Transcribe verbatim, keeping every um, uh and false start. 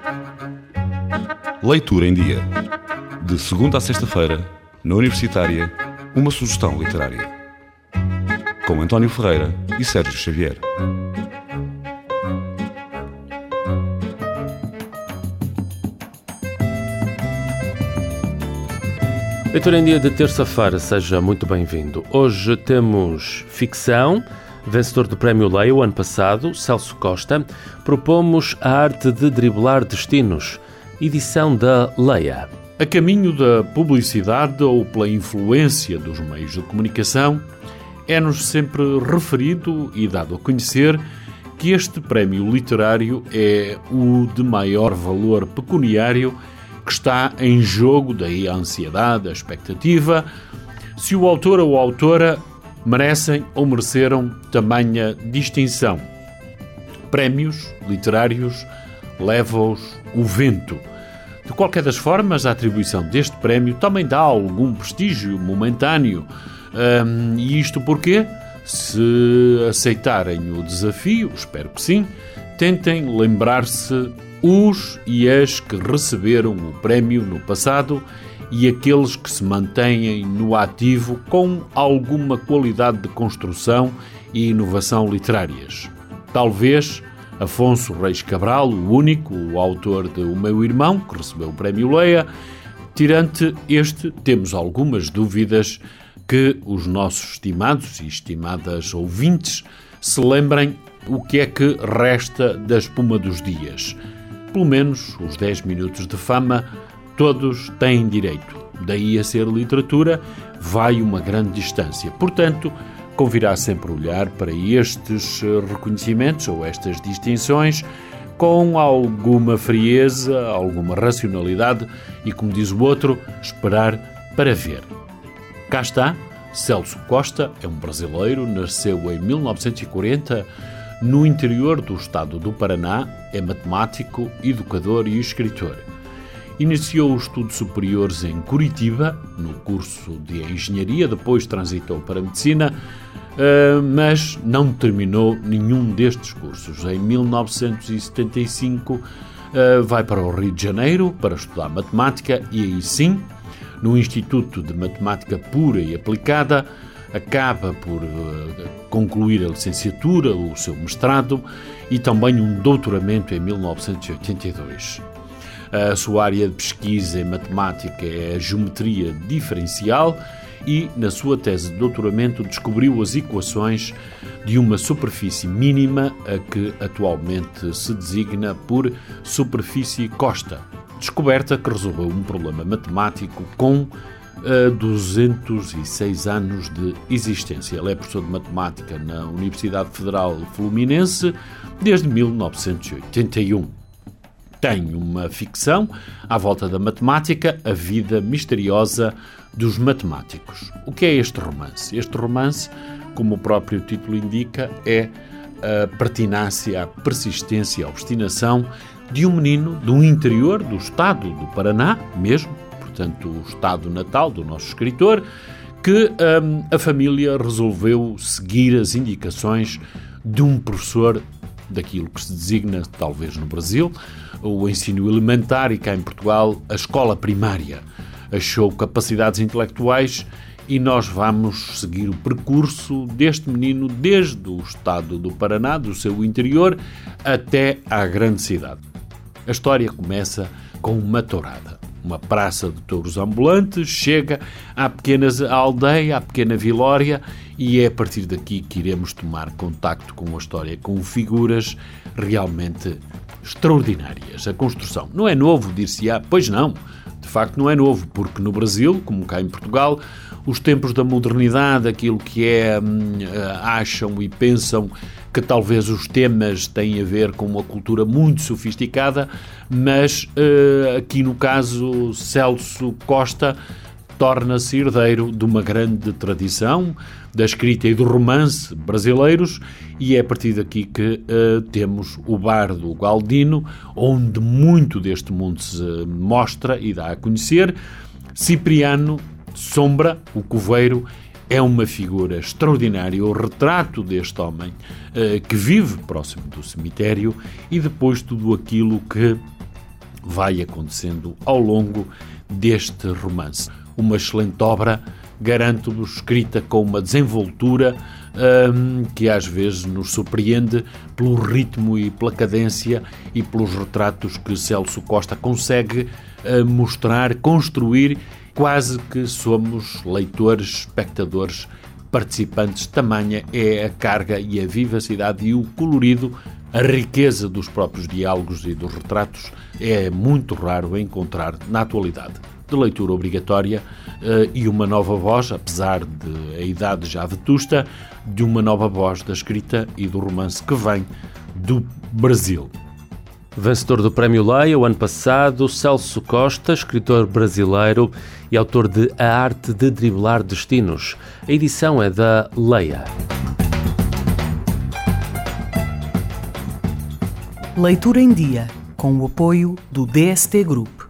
Leitura em Dia. De segunda a sexta-feira, na Universitária, uma sugestão literária. Com António Ferreira e Sérgio Xavier. Leitura em Dia de terça-feira, seja muito bem-vindo. Hoje temos ficção. Vencedor do Prémio Leia o ano passado, Celso Costa, propomos A Arte de Driblar Destinos, edição da Leia. A caminho da publicidade ou pela influência dos meios de comunicação, é-nos sempre referido e dado a conhecer que este prémio literário é o de maior valor pecuniário que está em jogo, daí a ansiedade, a expectativa, se o autor ou a autora merecem ou mereceram tamanha distinção. Prémios literários leva-os o vento. De qualquer das formas, a atribuição deste prémio também dá algum prestígio momentâneo. Hum, e isto porquê? Se aceitarem o desafio, espero que sim, tentem lembrar-se os e as que receberam o prémio no passado e aqueles que se mantêm no ativo com alguma qualidade de construção e inovação literárias. Talvez Afonso Reis Cabral, o único, o autor de O Meu Irmão, que recebeu o Prémio Leia. Tirante este, temos algumas dúvidas que os nossos estimados e estimadas ouvintes se lembrem o que é que resta da espuma dos dias. Pelo menos os dez minutos de fama todos têm direito. Daí a ser literatura, vai uma grande distância. Portanto, convirá sempre olhar para estes reconhecimentos ou estas distinções com alguma frieza, alguma racionalidade e, como diz o outro, esperar para ver. Cá está, Celso Costa é um brasileiro, nasceu em mil novecentos e quarenta no interior do estado do Paraná, é matemático, educador e escritor. Iniciou os estudos superiores em Curitiba, no curso de Engenharia, depois transitou para Medicina, mas não terminou nenhum destes cursos. Em mil novecentos e setenta e cinco vai para o Rio de Janeiro para estudar Matemática e aí sim, no Instituto de Matemática Pura e Aplicada, acaba por concluir a licenciatura, o seu mestrado e também um doutoramento em mil novecentos e oitenta e dois. A sua área de pesquisa em matemática é a geometria diferencial e, na sua tese de doutoramento, descobriu as equações de uma superfície mínima, a que atualmente se designa por superfície Costa. Descoberta que resolveu um problema matemático com uh, duzentos e seis anos de existência. Ele é professor de matemática na Universidade Federal Fluminense desde mil novecentos e oitenta e um. Tem uma ficção à volta da matemática, A Vida Misteriosa dos Matemáticos. O que é este romance? Este romance, como o próprio título indica, é a pertinácia, a persistência, a obstinação de um menino do interior do estado do Paraná, mesmo, portanto o estado natal do nosso escritor, que hum, a família resolveu seguir as indicações de um professor daquilo que se designa, talvez no Brasil, o ensino elementar e cá em Portugal, a escola primária. Achou capacidades intelectuais e nós vamos seguir o percurso deste menino desde o estado do Paraná, do seu interior, até à grande cidade. A história começa com uma tourada. Uma praça de touros ambulantes chega à pequena aldeia, à pequena Vilória, e é a partir daqui que iremos tomar contacto com a história, com figuras realmente extraordinárias. A construção não é novo, dir-se-á, pois não, de facto não é novo, porque no Brasil, como cá em Portugal, os tempos da modernidade, aquilo que é, hum, acham e pensam que talvez os temas têm a ver com uma cultura muito sofisticada, mas uh, aqui no caso Celso Costa torna-se herdeiro de uma grande tradição da escrita e do romance brasileiros e é a partir daqui que uh, temos o Bardo Galdino, onde muito deste mundo se mostra e dá a conhecer. Cipriano Sombra, o coveiro, é uma figura extraordinária, o retrato deste homem uh, que vive próximo do cemitério e depois tudo aquilo que vai acontecendo ao longo deste romance. Uma excelente obra, garanto-vos, escrita com uma desenvoltura hum, que às vezes nos surpreende pelo ritmo e pela cadência e pelos retratos que Celso Costa consegue uh, mostrar, construir, quase que somos leitores, espectadores, participantes. Tamanha é a carga e a vivacidade e o colorido, a riqueza dos próprios diálogos e dos retratos é muito raro encontrar na atualidade. De leitura obrigatória uh, e uma nova voz, apesar de a idade já vetusta, de uma nova voz da escrita e do romance que vem do Brasil. Vencedor do Prémio Leia o ano passado, Celso Costa, escritor brasileiro e autor de A Arte de Driblar Destinos. A edição é da Leia. Leitura em Dia, com o apoio do D S T Group.